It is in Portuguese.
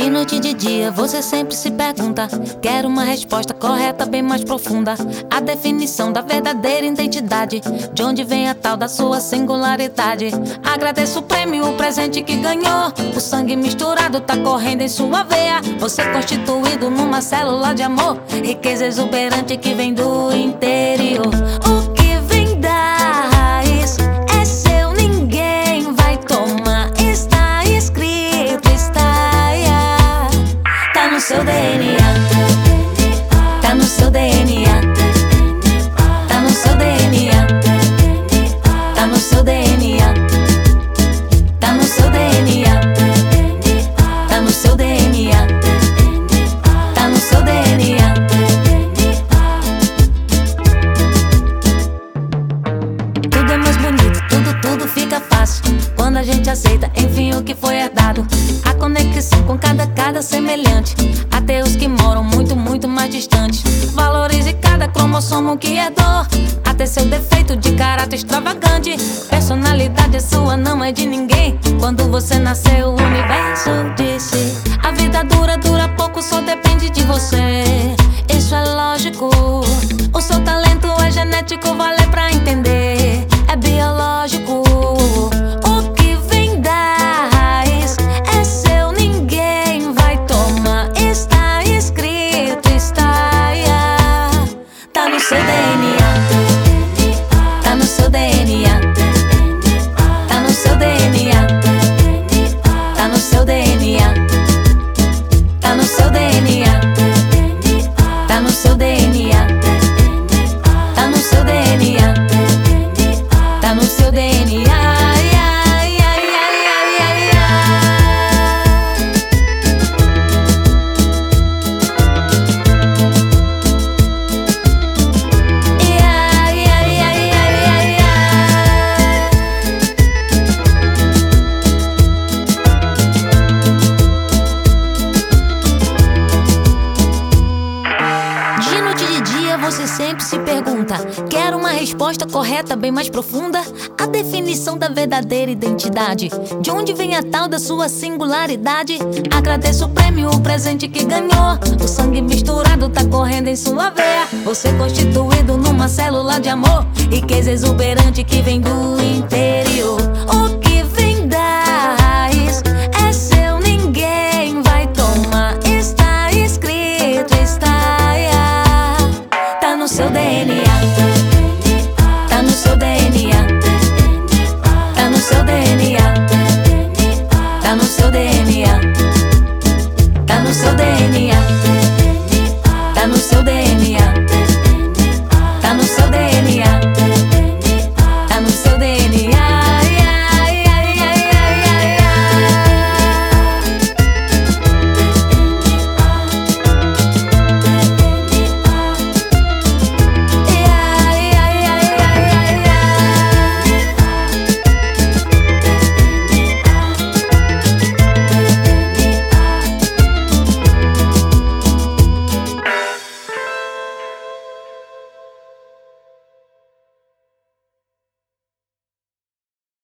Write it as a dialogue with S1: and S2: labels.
S1: De noite e de dia você sempre se pergunta. Quero uma resposta correta, bem mais profunda. A definição da verdadeira identidade. De onde vem a tal da sua singularidade. Agradeço o prêmio, o presente que ganhou. O sangue misturado tá correndo em sua veia. Você constituído numa célula de amor. Riqueza exuberante que vem do interior. O que vem da raiz é seu, ninguém vai tomar. Está escrito, está, yeah. Tá no seu DNA. Tá no seu DNA. Tá no seu DNA. Tá no seu DNA. Tá no seu DNA. Tá no seu DNA. Tá no seu DNA. Tudo é mais bonito, tudo fica fácil quando a gente aceita, enfim, o que foi herdado. A conexão com cada semelhante. Até os que moram muito mais distantes. Valorize cada cromossomo que é dor. Até seu defeito de caráter extravagante. Personalidade é sua, não é de ninguém. Quando você nasceu, o universo disse: a vida dura pouco, só depende de você. Isso é lógico. O seu talento é genético, vale pra entender. É biológico. O que vem da raiz é seu, ninguém vai tomar. Está escrito, está, yeah. Tá no seu DNA. Tá no seu DNA. Tá no seu DNA. Tá no seu DNA. Tá no seu DNA. Tá no seu DNA. Tá no seu DNA. Tá no seu DNA. De noite e de dia você sempre se pergunta. Quero uma resposta correta, bem mais profunda. A definição da verdadeira identidade. De onde vem a tal da sua singularidade. Agradeço o prêmio, o presente que ganhou. O sangue misturado tá correndo em sua veia. Você constituído numa célula de amor. Riqueza exuberante que vem do interior. O que vem da raiz é seu, ninguém vai tomar. Está escrito, está, yeah. Tá no seu DNA.